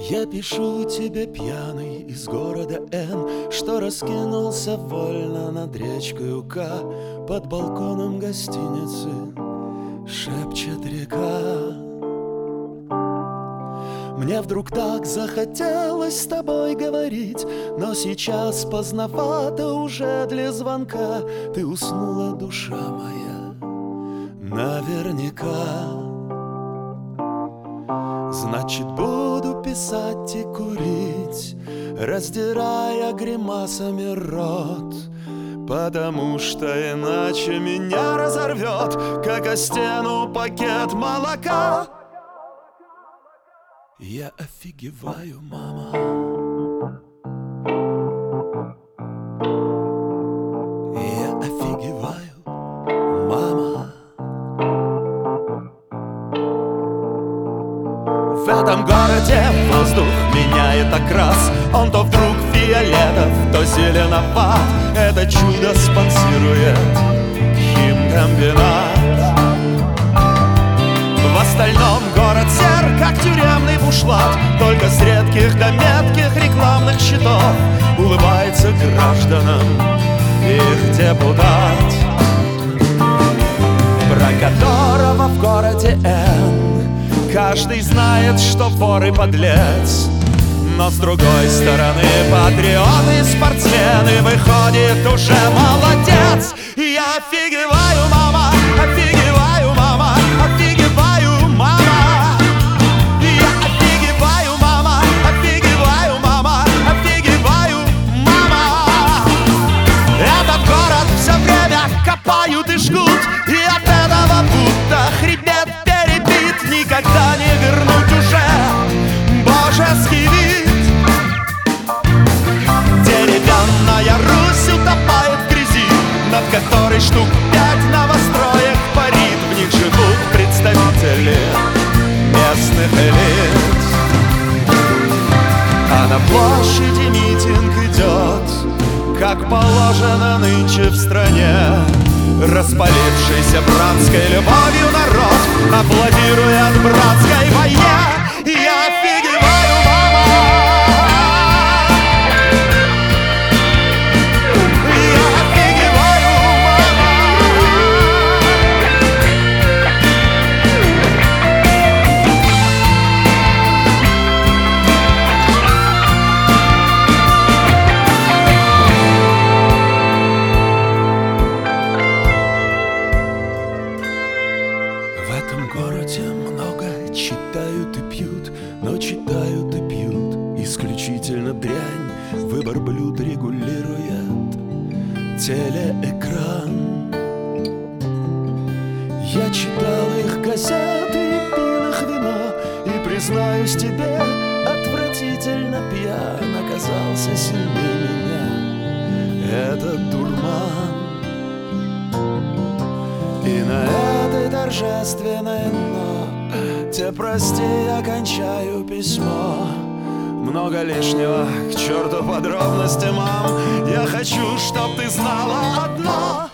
Я пишу тебе, пьяный, из города Н, что раскинулся вольно над речкой К. Под балконом гостиницы шепчет река. Мне вдруг так захотелось с тобой говорить, но сейчас поздновато уже для звонка. Ты уснула, душа моя, наверняка. Значит, буду писать и курить, раздирая гримасами рот, потому что иначе меня разорвет, как о стену пакет молока. Я офигеваю, мама. Я офигеваю, мама. В этом городе воздух меняет окрас. Он то вдруг фиолетов, то зеленоват. Это чудо спонсирует химкомбинат. В остальном город сер, как тюремный бушлат, только с редких до метких рекламных щитов улыбается гражданам их депутат, про которого в городе Н каждый знает, что вор и подлец. Но с другой стороны патриоты и спортсмены, выходит, уже молодец. Я офигеваю, мама, офигеваю, мама, офигеваю, мама. Я офигеваю, мама, офигеваю, мама, офигеваю, мама. Этот город все время копают и жгут, и от этого будто хребет перебит. Никогда не вернуть уже божеский вид. Деревянная Русь утопает в грязи, над которой штук 5 новостроек парит. В них живут представители местных элит. А на площади митинг идет, как положено нынче в стране. Распалившийся братской любовью народ аплодирует братской войне. Я офигеваю, мама. Я офигеваю, мама. В этом городе много читают и пьют, но читают и пьют исключительно дрянь. Выбор блюд регулирует телеэкран. Я читал их газеты и пил их вино, и, признаюсь тебе, отвратительно пьян оказался сильнее меня этот дурман. И на этой торжественной «но» те прости, я кончаю письмо. Много лишнего, к черту подробности, мам. Я хочу, чтоб ты знала одно: